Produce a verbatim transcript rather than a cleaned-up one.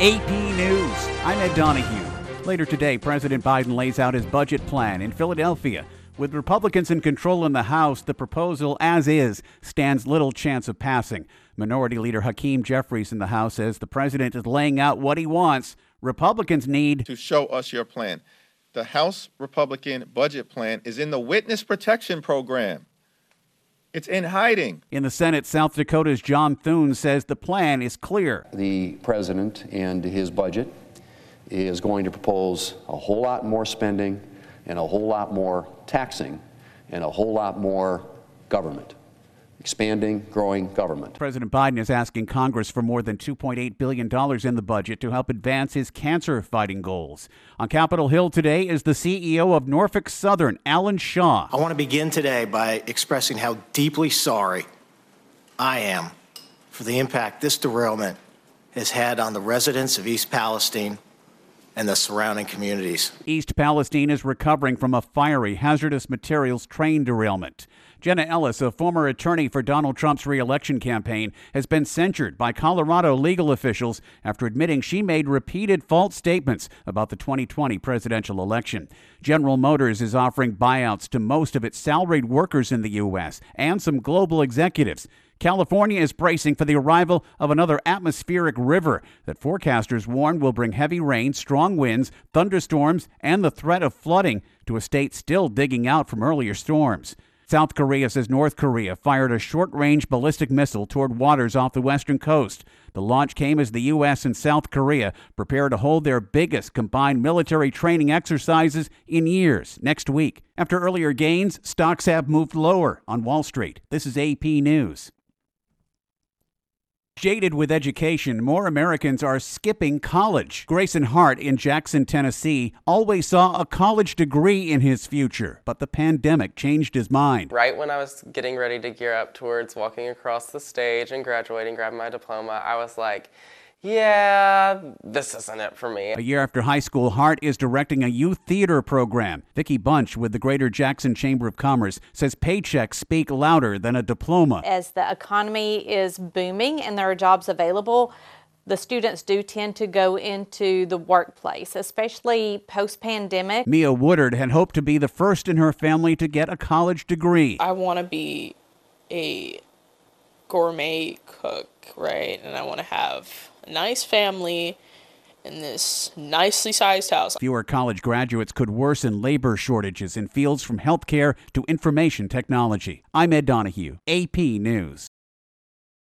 A P News, I'm Ed Donahue. Later today, President Biden lays out his budget plan in Philadelphia. With Republicans in control in the House, the proposal, as is, stands little chance of passing. Minority Leader Hakeem Jeffries in the House says the president is laying out what he wants. Republicans need to show us your plan. The House Republican budget plan is in the Witness Protection Program. It's in hiding. In the Senate, South Dakota's John Thune says the plan is clear. The president and his budget is going to propose a whole lot more spending and a whole lot more taxing and a whole lot more government. Expanding, growing government. President Biden is asking Congress for more than two point eight billion dollars in the budget to help advance his cancer-fighting goals. On Capitol Hill today is the C E O of Norfolk Southern, Alan Shaw. I want to begin today by expressing how deeply sorry I am for the impact this derailment has had on the residents of East Palestine and the surrounding communities. East Palestine is recovering from a fiery hazardous materials train derailment. Jenna Ellis, a former attorney for Donald Trump's re-election campaign, has been censured by Colorado legal officials after admitting she made repeated false statements about the twenty twenty presidential election. General Motors is offering buyouts to most of its salaried workers in the U S and some global executives. California is bracing for the arrival of another atmospheric river that forecasters warn will bring heavy rain, strong winds, thunderstorms, and the threat of flooding to a state still digging out from earlier storms. South Korea says North Korea fired a short-range ballistic missile toward waters off the western coast. The launch came as the U S and South Korea prepare to hold their biggest combined military training exercises in years next week. After earlier gains, stocks have moved lower on Wall Street. This is A P News. Jaded with education, more Americans are skipping college. Grayson Hart in Jackson, Tennessee, always saw a college degree in his future, but the pandemic changed his mind. Right when I was getting ready to gear up towards walking across the stage and graduating, grabbing my diploma, I was like, yeah, this isn't it for me. A year after high school, Hart is directing a youth theater program. Vicki Bunch with the Greater Jackson Chamber of Commerce says paychecks speak louder than a diploma. As the economy is booming and there are jobs available, the students do tend to go into the workplace, especially post-pandemic. Mia Woodard had hoped to be the first in her family to get a college degree. I want to be a gourmet cook, right? And I want to have a nice family in this nicely sized house. Fewer college graduates could worsen labor shortages in fields from healthcare to information technology. I'm Ed Donahue, A P News.